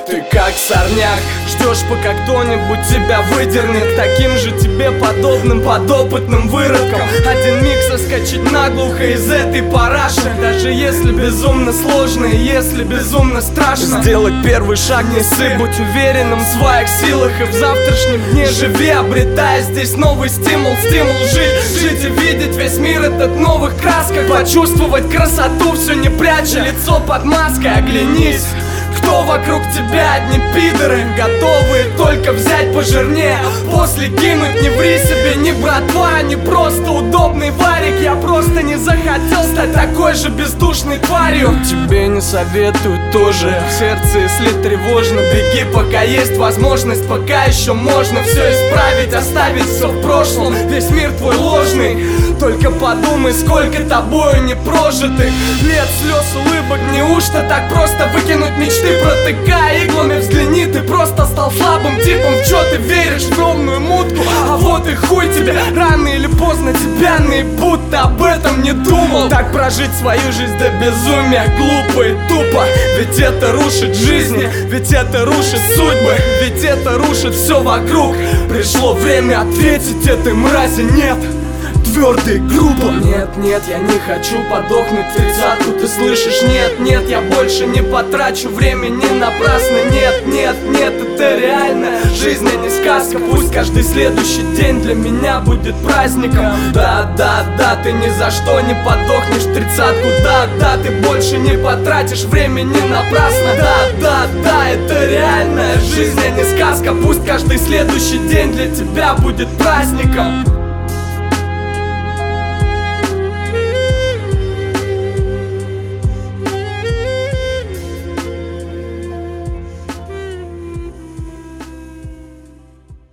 Ты как сорняк, ждешь, пока кто-нибудь тебя выдернет таким же тебе подобным подопытным выродком. Один миг соскочить наглухо из этой параши, даже если безумно сложно и если безумно страшно. Сделать первый шаг не ссы, будь уверенным в своих силах и в завтрашнем дне живи, обретая здесь новый стимул, стимул жить, жить и видеть весь мир этот в новых красках, почувствовать красоту, все не пряча лицо под маской. Оглянись, кто вокруг тебя, одни пидоры, готовые только взять пожирнее, после кинуть. Не ври себе, ни братва, ни просто удобный варик. Я просто не захотел стать такой же бездушной тварью. Тебе не советую тоже, в сердце если тревожно, беги, пока есть возможность, пока еще можно все исправить, оставить все в прошлом, весь мир твой ложный. Только подумай, сколько тобою не прожитых лет, слез, улыбок. Неужто так просто выкинуть мечты, протыкая иглами? Взгляни, ты просто стал слабым типом. В чё ты веришь, в темную мутку? А вот и хуй тебе, рано или поздно тебя наебут. Ты об этом не думал? Так прожить свою жизнь до безумия глупо и тупо. Ведь это рушит жизни, ведь это рушит судьбы, ведь это рушит все вокруг. Пришло время ответить этой мрази нет, твердо и грубо. Нет, нет, я не хочу подохнуть в 30-ку, ты слышишь? Нет, нет, я больше не потрачу времени напрасно. Нет, нет, нет, это реальная жизнь, а не сказка. Пусть каждый следующий день для меня будет праздником. Да, да, да, ты ни за что не подохнешь в 30-ку. Да, да, ты больше не потратишь времени напрасно. Да, да, да, это реальная жизнь, а не сказка. Пусть каждый следующий день для тебя будет праздником.